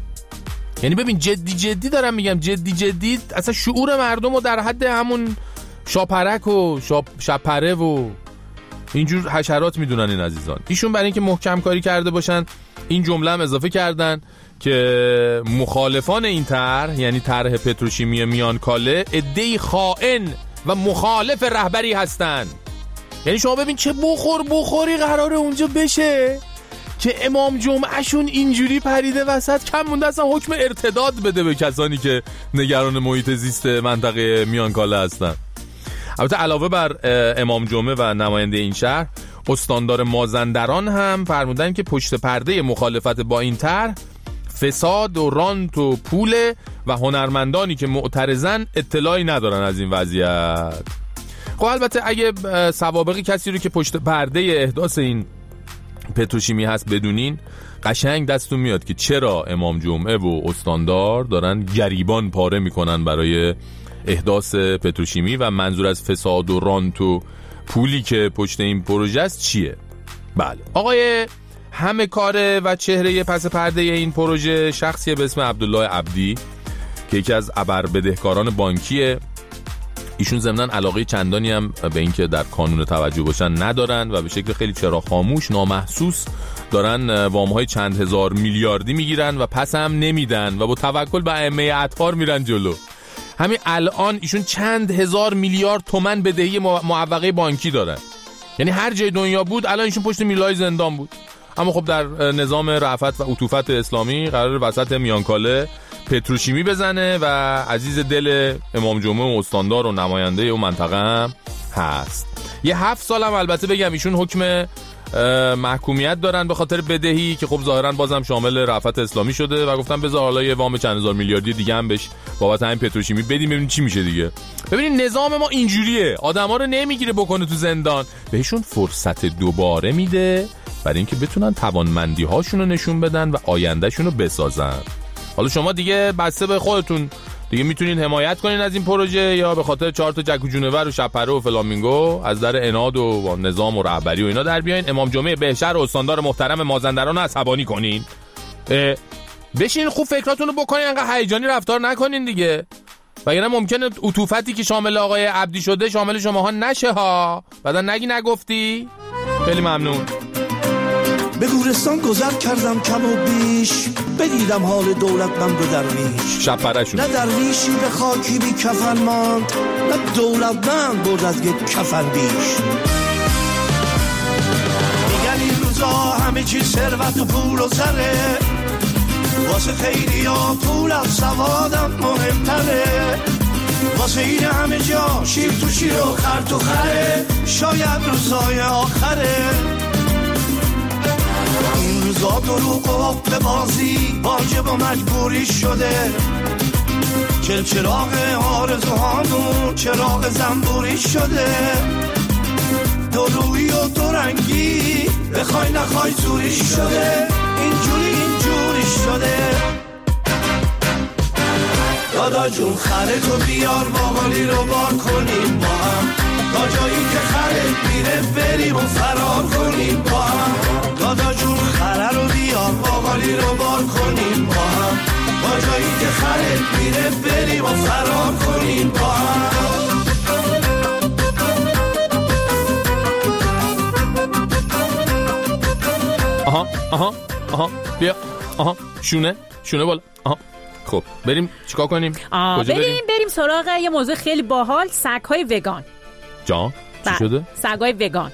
یعنی ببین جدی جدی دارم میگم، جدی جدی اصلا شعور مردم رو در حد همون شاپرک و شپره و اینجور حشرات میدونن این عزیزان. ایشون برای اینکه محکم کاری کرده باشن این جمله هم اضافه کردن که مخالفان این طرح، یعنی طرح پتروشیمی میانکاله، عده‌ای خائن و مخالف رهبری هستن. یعنی شما ببین چه بخور بخوری قراره اونجا بشه که امام جمعهشون اینجوری پریده وسط، کم مونده اصلا حکم ارتداد بده به کسانی که نگران محیط زیست منطقه میانکاله هستن. البته علاوه بر امام جمعه و نماینده این شهر، استاندار مازندران هم فرمودن که پشت پرده مخالفت با این طرح فساد و رانت و پول و هنرمندانی که معترضن اطلاعی ندارن از این وضعیت. خب البته اگه سوابقی کسی رو که پشت پرده احداث این پتروشیمی هست بدونین، قشنگ دستون میاد که چرا امام جمعه و استاندار دارن گریبان پاره میکنن برای احداث پتروشیمی و منظور از فساد و رانت و پولی که پشت این پروژه است چیه. بله، آقای همه کاره و چهره پس پرده این پروژه شخصیه به اسم عبدالله عبدی که یکی از ابر بدهکاران بانکیه. ایشون ضمناً علاقه چندانی هم به اینکه در کانون توجه باشن ندارن و به شکل خیلی چرا خاموش نامحسوس دارن وام‌های چند هزار میلیاردی میگیرن و پس هم نمیدن و با توکل به ائمه اطهار میرن جلو. همین الان ایشون چند هزار میلیارد تومان بدهی معوقه بانکی دارن، یعنی هر جای دنیا بود الان ایشون پشت میلای زندان بود. اما خب در نظام رأفت و عطوفت اسلامی قرار وسط میانکاله پتروشیمی بزنه و عزیز دل امام جمعه و استاندار و نماینده اون منطقه هم هست. یه هفت سال هم البته بگم ایشون حکم محکومیت دارن به خاطر بدهی که خب ظاهرا بازم شامل رأفت اسلامی شده و گفتن بذار حالا یه وام چند هزار میلیاردی دیگه هم بهش بابت همین پتروشیمی بدیم ببینیم چی میشه دیگه. ببینید نظام ما اینجوریه، آدما رو نمیگیره بکنه تو زندان، بهشون فرصت دوباره میده برای اینکه بتونن توانمندی هاشون رو نشون بدن و آیندهشون رو بسازن. حالا شما دیگه بسته به خودتون دیگه میتونین حمایت کنین از این پروژه یا به خاطر چهار تا جک و جونور و شپره و فلامینگو از در اناد و نظام و رهبری و اینا در بیاین امام جمعه بهشهر و استاندار محترم مازندران رو عصبانی کنین. بشین خوب فکراتونو بکنین، انقدر هیجانی رفتار نکنین دیگه، وگرنه ممکنه عطوفتی که شامل آقای عبدی شده شامل شماها نشه ها، بعدا نگی نگفتی. خیلی ممنون. به گورستان گذر کردم کم و بیش، بدیدم حال دولتمند و درویش. شب پرشون نه درویشی به خاکی بی کفن ماند، نه دولتمند برد از یک کفن بیش. میگن این روزا همه چی ثروت و پول و زره، واسه خیلی ها پول از سوادم مهمتره، واسه این همه جا شیر تو شیر و خر تو خره، شاید روزای آخره. این روزا دروغ و حق بازی واجب و مجبوری شده، چل چراغ آرزوهامون چراغ زنبوری شده، دورویی و دورنگی بخوای نخوای زوری شده، اینجوری اینجوری شده. دادا جون خره تو بیار باقالی رو بار کنیم با هم، تا جایی که خره میره بریم و فرار کنیم با هم. دادا جون خره رو بیار باقالی رو بار کنیم با هم، تا جایی که خره میره بریم و فرار کنیم با هم. آها آها آها بیا آها شونه شونه بالا. آها خب بریم چیکار کنیم؟ بریم بریم بریم سراغ یه موضوع خیلی باحال، سگ‌های وگان. جان چی شده؟ سگ‌های وگان.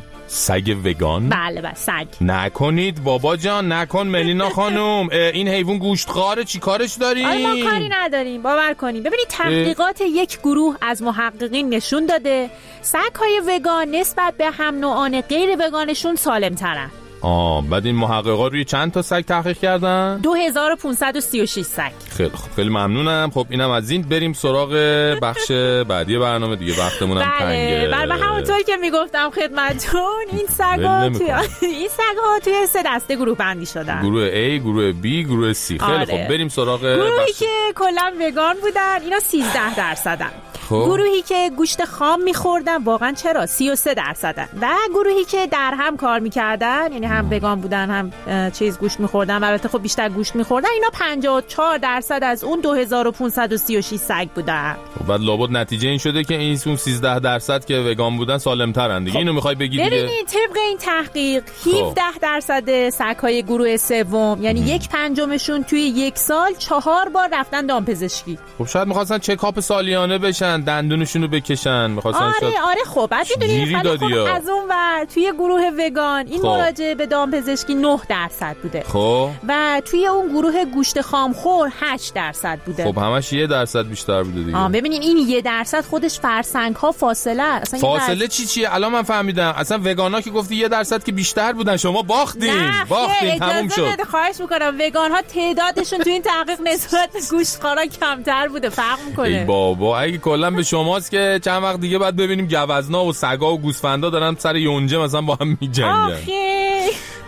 سگ وگان؟ بله بله سگ. نکنید بابا جان، نکن ملینا خانم، این حیوان گوشتخواره چی کارش داریم؟ آره ما کاری نداریم، باور کنیم. ببینید تحقیقات یک گروه از محققین نشون داده سگ‌های وگان نسبت به هم نوعان غیر وگانشون سالم‌ترن. آه بعد این محققا روی چند تا سگ تحقیق کردن؟ دو هزار و پانصد و سی و شش سگ. خیلی خوب، خیلی ممنونم. خب اینم از این، بریم سراغ بخش بعدی برنامه دیگه، وقتمون هم تنگه. بله همونطور که میگفتم خدمتتون این سگ‌ها توی این سگ‌ها توی سه دسته گروه بندی شدن. گروه A، گروه B، گروه C. خیلی آره. خوب بریم سراغ گروهی بخش... که کلا وگان بودن اینا سیزده درصدن. خب. گروهی که گوشت خام می‌خوردن واقعا چرا سی و سه درصدن و گروهی که در هم کار می‌کردن یعنی هم وگان بودن هم چیز گوشت می‌خوردن، البته خب بیشتر گوشت می‌خوردن، اینا پنجاه و چهار درصد از اون دو هزار و پانصد و سی و شش سگ بودن. خب بعد لابد نتیجه این شده که این اون سیزده درصد که وگان بودن سالم‌ترن دیگه. خب. اینو می‌خوای بگی دیگه؟ ببینید طبق این تحقیق هفده درصد سگ‌های گروه سوم یعنی یک پنجمشون توی یک سال چهار بار رفتن دامپزشکی. خب شاید می‌خواستن چکاپ سالیانه بشن، دندونشونو بکشن، می‌خواستن آره شاید... آره خب بعد می‌دونید خب از اون ور توی گروه وگان این خب. مراجعه به دامپزشکی نه درصد بوده. خب و توی اون گروه گوشت خامخور هشت درصد بوده. خب همش یه درصد بیشتر بوده دیگه. آ ببینین این یه درصد خودش فرسنگ‌ها فاصله اصلا فاصله درصد... چی چیه الان من فهمیدم. اصلا وگانا که گفتی یه درصد که بیشتر بودن، شما باختین باختین تموم شد. خواهش می‌کنم وگان‌ها تعدادشون توی این تحقیق نسبت به گوشتخوارا کمتر بوده، فرق می‌کنه. ای بابا اگه کلا به شماست که چند وقت دیگه بعد ببینیم گوزنا و سگا و گوسفندا دارن سر یونجه مثلا با هم می‌جنگن.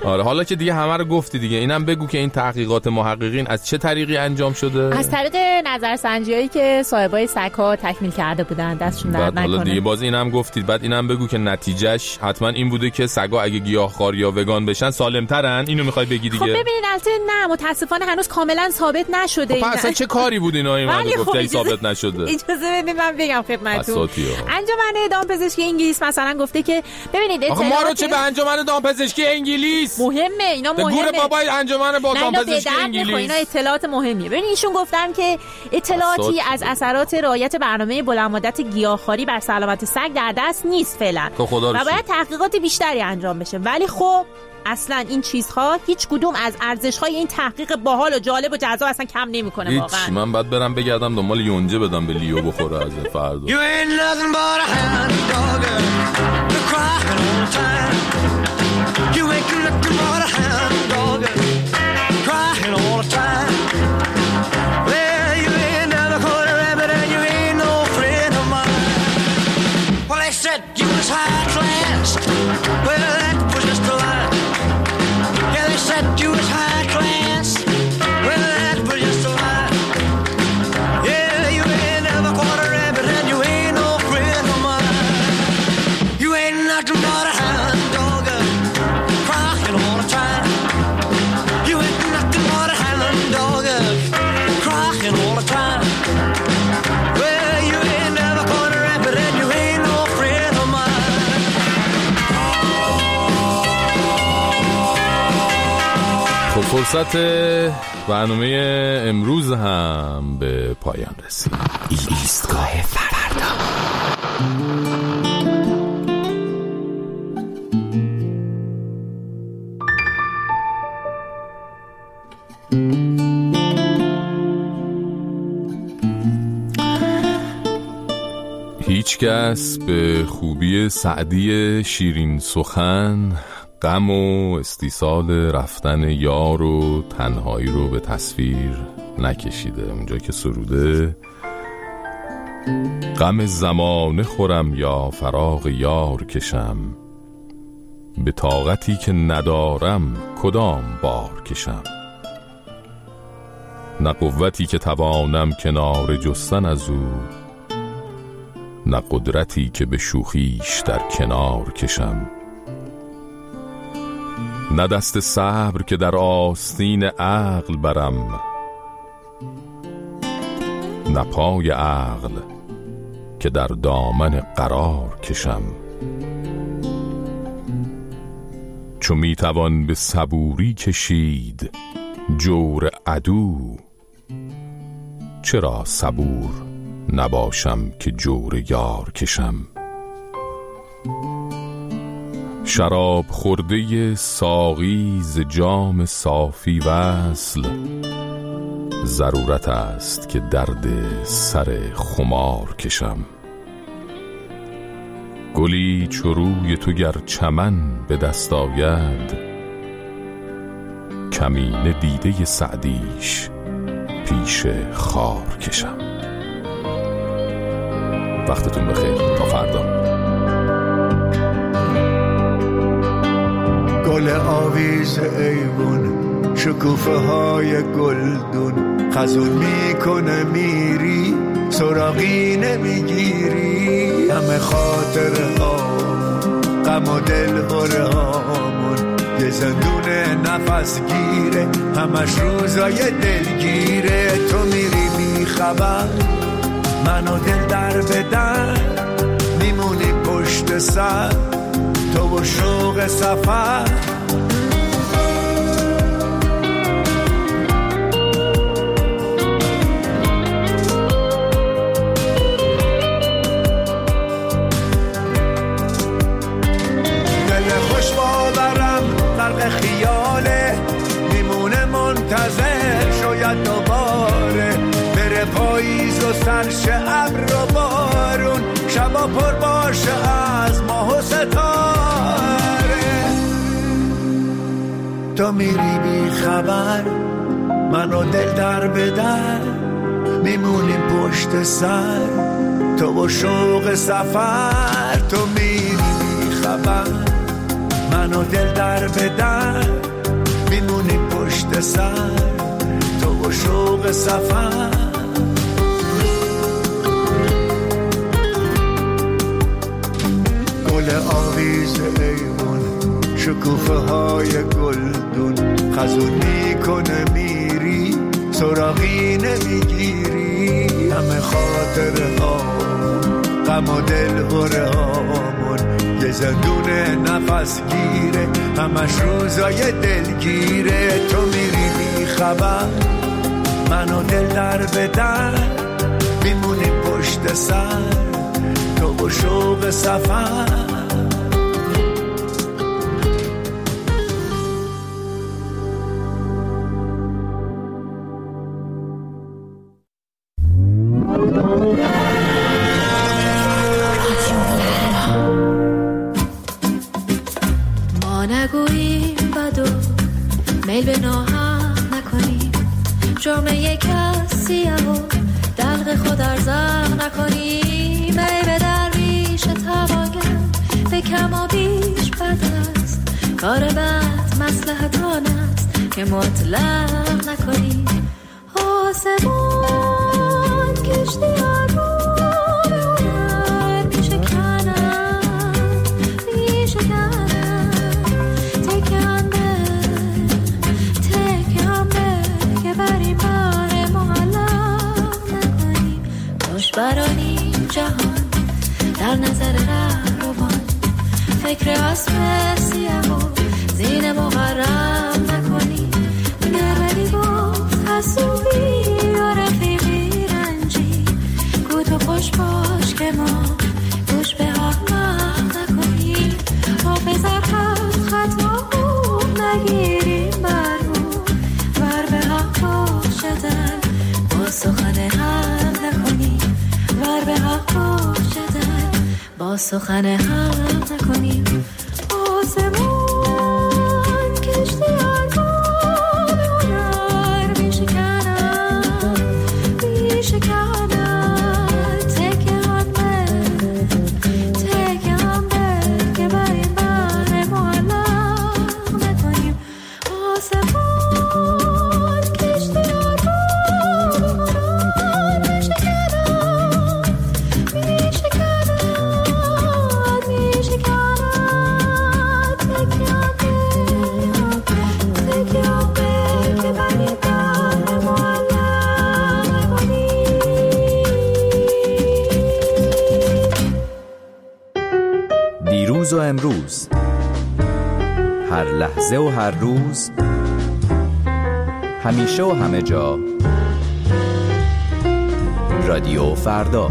آره حالا که دیگه همه رو گفتی دیگه، اینم بگو که این تحقیقات محققین از چه طریقی انجام شده؟ از طریق نظرسنجیایی که صاحبای سگ‌ها تکمیل کرده بودن، دستشون درد نکنه. حالا دیگه باز اینم گفتید، بعد اینم بگو که نتیجهش حتما این بوده که سگا اگه گیاهخوار یا وگان بشن سالم‌ترن. اینو میخوای بگی دیگه؟ خب ببینید البته نه، متاسفانه هنوز کاملا ثابت نشده. خب اصلا چه کاری بود اینا اینا گفته ثابت نشده؟ اجازه بدید من بگم خدمتتون. انجمن دامپزشکی انگلیس مثلا گفته که ببینید آخه ما رو چه به انجمن دامپزشکی انگلیس مهمه، اینا مهمه. گور بابای انجمن با دامپزشکی انگلیس اینا اطلاعات مهمیه. ببین ایشون گفتن که اطلاعاتی از اثرات رعایت برنامه بلند مدت گیاهخواری بر سلامت سگ در دست نیست فعلا و باید تحقیقات بیشتری انجام بشه. ولی خب اصلا این چیزها هیچ کدوم از ارزش‌های این تحقیق باحال و جالب و جذاب اصلا کم نمی‌کنه واقعا. من بعد برم بگردم دنبال یونجه بدم به لیو بخوره از فردا. فرصت برنامه امروز هم به پایان رسید. ایستگاه فردا. هیچ کس به خوبی سعدی شیرین سخن غم و استیصال رفتن یار و تنهایی رو به تصویر نکشیده. اونجا که سروده غم زمانه خورم یا فراق یار کشم، به طاقتی که ندارم کدام بار کشم، نه قوتی که توانم کنار جستن از او، نه قدرتی که به شوخیش در کنار کشم، نه دست صبر که در آستین عقل برم، نه پای عقل که در دامن قرار کشم. چو میتوان به صبوری کشید جور عدو، چرا صبور نباشم که جور یار کشم. شراب خورده ساقی ز جام صافی وصل، ضرورت است که درد سر خمار کشم. گلی چو روی تو گر چمن به دست آید، کمینه دیده سعدیش پیش خار کشم. وقتتون بخیر، تا فردا. گل آویز ایوون، شکوفه های گلدون، خزون میکنه میری سراغی نمیگیری. همه خاطر هامون، غم و دل بره هامون، یه زندون نفس گیره، همش روزای دلگیره. تو میری بی خبر، منو دل در بدن، میمونی پشت سر تو و شوق سفر. دل خوش باورم غرق خیاله، میمونه منتظر شاید دوباره بره پاییز و سرشه ابر و بارون، شبا پر باشه از ماه و ستاره. تو میری بی خبر، منو دل در بدر، میمونیم پشت سر تو و شوق سفر. تو میری بی خبر، منو منو دل در بدن میمونیم پشت سر تو و شوق سفر. گل آویز ایوون شکوفه های گلدون خزون میکنه میری سراغی نمیگیری همه خاطره ها غم و دل غره هامون یه زندونه نفس گیره همش روزای دلگیره. تو میری بی خبر منو دل در بدن میمونیم پشت سر تو و شوق سفر. ما نگوییم بدو میل به ناهم نکنیم جامعه کسی و دلق خود ارزق نکنیم. ای به درویش تواگر به کم و بیش بد است کار بد مصلحتان است که مطلق نکنیم. آسمان کشتی آرو به هنر میشه کنن میشه کنن تکیان به تکیان به که بریم بار معلق نکنیم. خوش برانیم جهان در نظر رهروان فکر اسب سیاه و زین محرم نکنیم. نرمدی گفت حسوبی و رفیقی رنجی گو تو خوش باش که ما گوش به احمق نکنیم. حافظ حق خطا نگیریم برمون ور به حق باشدن با سخن حق نکنیم ور به حق باشدن با سخن حق نکنیم. آسمان کشتی آرگو به هنر میشه کنن میشه کنن تکیان به تکیان به که بریم بر معلق نکنیم. آسمان کشتی آرگو به هنر میشه کنن میشه کنن میشه کنن تکیان به تکیان به که بریم بر معلق نکنیم. دیروز و امروز هر لحظه و هر روز همیشه و همه جا رادیو فردا.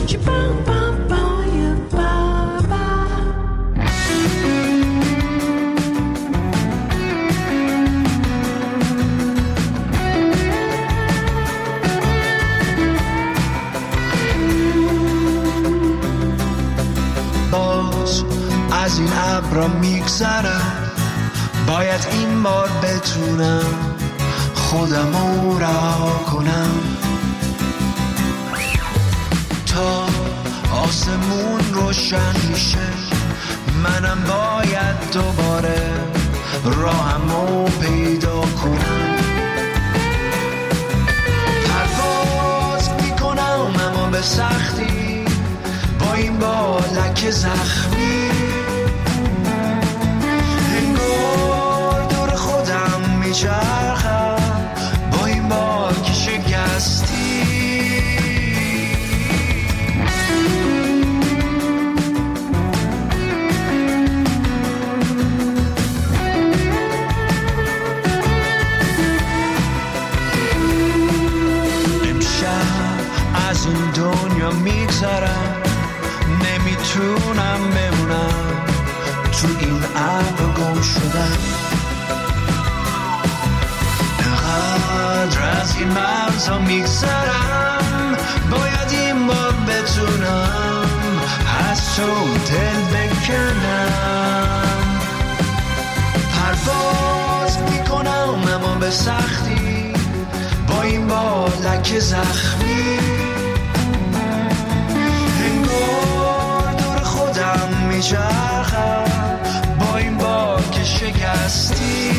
باز از این ابرا میگذرم باید این بار بتونم خودمو رها کنم تا آسمون روشن میشه منم باید دوباره راهمو پیدا کنم. پرواز میکنم اما به سختی با این بالک زخمی انگار دور خودم میچرخم با این باک شکستی. از این دنیا میگذرم نمیتونم بمونم تو این ابر گم شدم. انقدر از این مرزا میگذرم باید این بار بتونم از تو دل بکنم. پرواز میکنم اما به سختی با این بالک زخمی انگار دور خودم میچرخم با این باک هستی.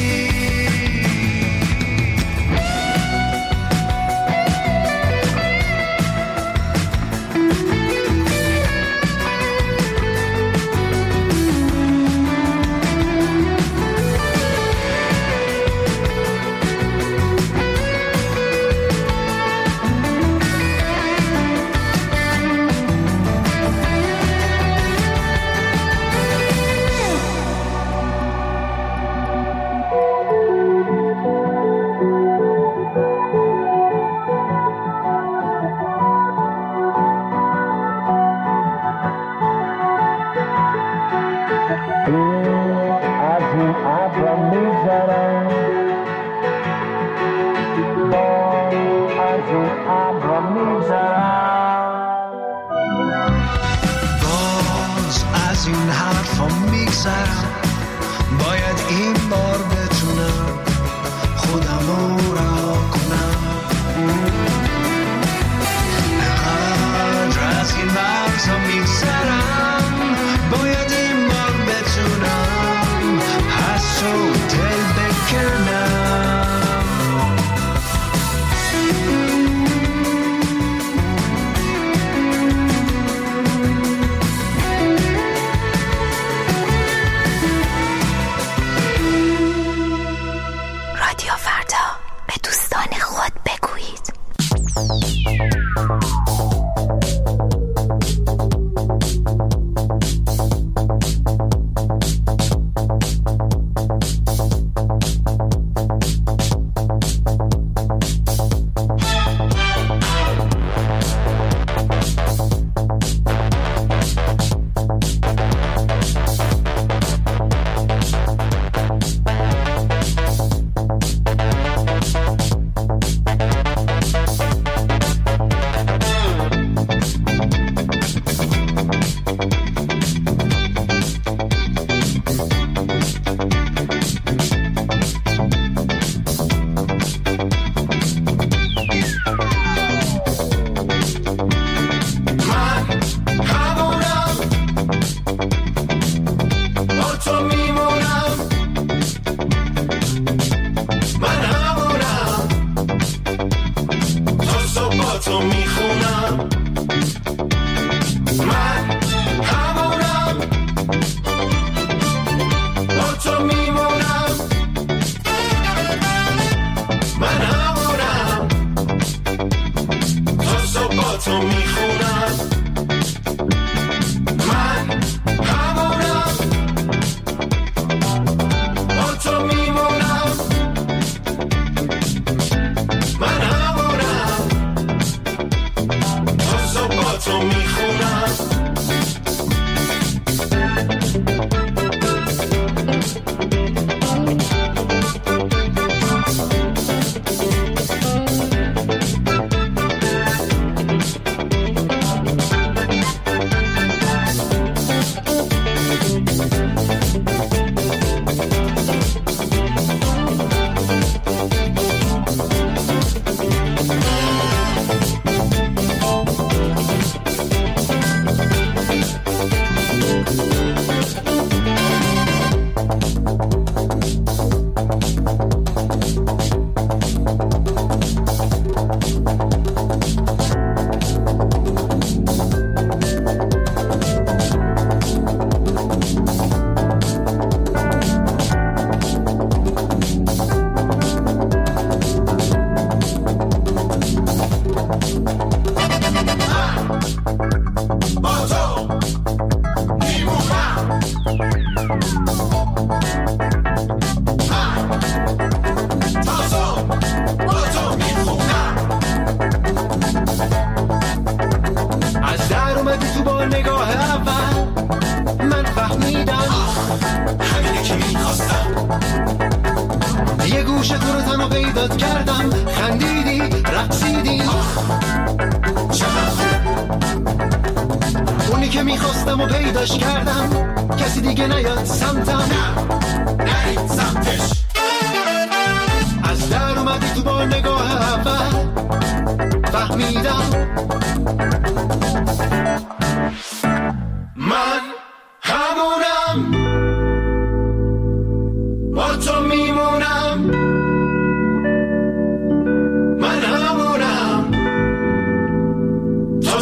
من همونم با تو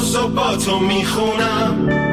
روزو با تو میخونم